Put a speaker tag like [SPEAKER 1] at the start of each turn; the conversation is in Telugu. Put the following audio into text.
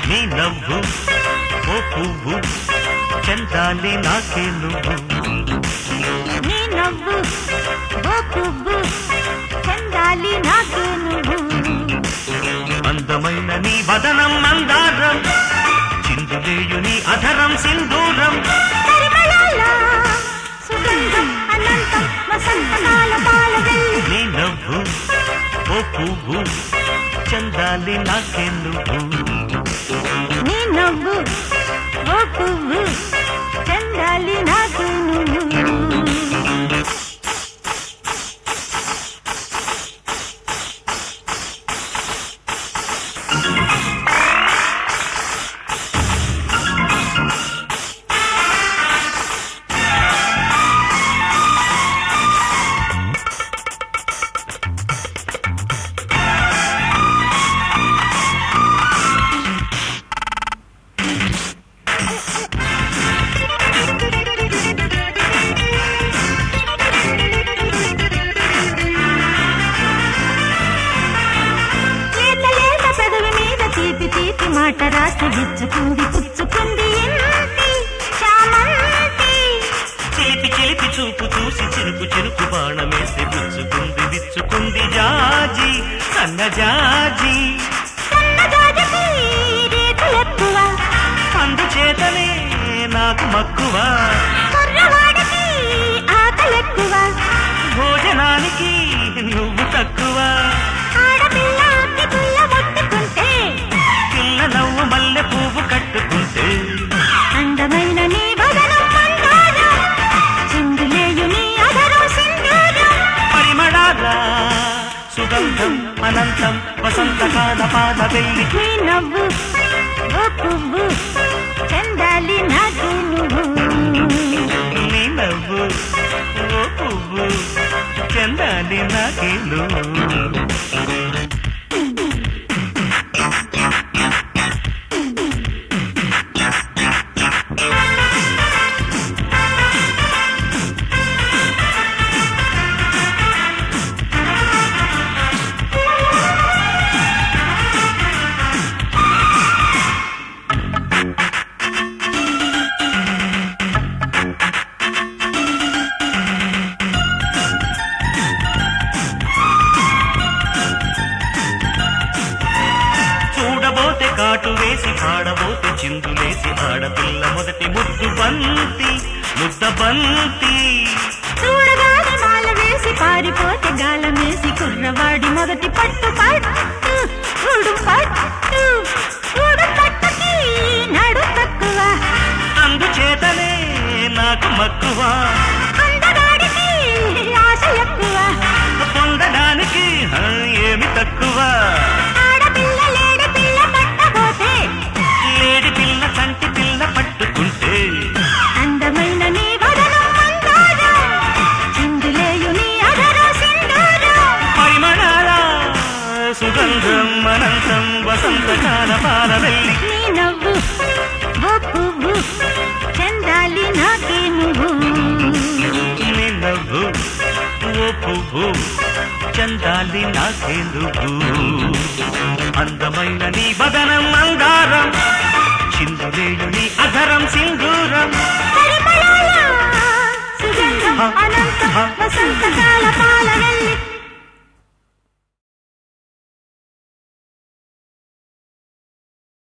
[SPEAKER 1] నీ నవ్వు ఓ పువ్వు చెందాలి నాకే నువ్వు.
[SPEAKER 2] నీ నవ్వు ఓ పువ్వు చెందాలి నాకే నువ్వు.
[SPEAKER 1] అందమైన నీ వదనం మందారం చిందులేయు నీ అధరం సింధూరం.
[SPEAKER 2] పరిమళాల సుగంధం అనంతం వసంతకాల పాలవెల్లి.
[SPEAKER 1] నీ నవ్వు ఓ పువ్వు చెందాలి నాకే నువ్వు.
[SPEAKER 2] నీ నవ్వు ఓ పువ్వు చెందాలి నాకు నువ్వు. మాట రాసి విచ్చుకుంది పుచ్చుకుంది చామంతి.
[SPEAKER 1] చిలిపి చిలిపి చూపు చూసి చిరుకు చిరుకు బాణమేసి పుచ్చుకుంది విచ్చుకుంది జాజి సన్న జాజి.
[SPEAKER 2] సన్నజాజికి రేకులెక్కువ
[SPEAKER 1] అందుచేతనే నాకు మక్కువ.
[SPEAKER 2] కుర్రవాడికి ఆకలెక్కువ
[SPEAKER 1] భోజనానికి నువ్వు తక్కువ.
[SPEAKER 2] ఆడపిల్ల అగ్గి పుల్ల ముట్టుకుంటే
[SPEAKER 1] పిల్ల నవ్వు మల్లె పువ్వు కట్టుకుంటే
[SPEAKER 2] అందమైన నీ వదనం మందారం చిందులేయు నీ అధరం సింధూరం.
[SPEAKER 1] పరిమళాల సుగంధం అనంతం వసంతకాల పాలవెల్లి.
[SPEAKER 2] నీ నవ్వు ఓ పువ్వు చెందాలి నాకు నువ్వు.
[SPEAKER 1] నీ నవ్వు ఓ పువ్వు చెందాలి నాకే నువ్వు. చూడబోతే కాటు వేసి పాడబోతే చిందులేసి ఆడపిల్ల మొదటి ముద్దు బంతి ముద్ద బంతి.
[SPEAKER 2] చూడగానే మాల వేసి పారిపోతే గాలం వేసి కుర్రవాడి మొదటి పట్టు పట్టు ఉడు పట్టు ఉడు పట్టుకి నడు తక్కువ.
[SPEAKER 1] అందుచేతనే నాకు మక్కువ.
[SPEAKER 2] అందగాడికి ఆశ ఎక్కువ
[SPEAKER 1] పొందడానికి ఏమి తక్కువ.
[SPEAKER 2] ఆడపిల్ల లేడి పిల్ల పట్టబోతే
[SPEAKER 1] లేడి పిల్ల కంటి పిల్ల పట్టుకుంటే
[SPEAKER 2] అందమైన నీ వదనం మందారం చిందులేయు నీ అధరం సింధూరం.
[SPEAKER 1] పరిమళాల సుగంధం అనంతం వసంతకాల పాలవెల్లి.
[SPEAKER 2] నీ నవ్వు ఓ పువ్వు చెందాలి నాకే నువ్వు.
[SPEAKER 1] నీ నవ్వు ఓ పువ్వు చందాలి నాకే నువ్వు. అందమైన నీ వదనం మందారం చిందులేయు నీ అధరం సింధూరం.
[SPEAKER 2] పరిమళాల సుగంధం అనంతం వసంతకాల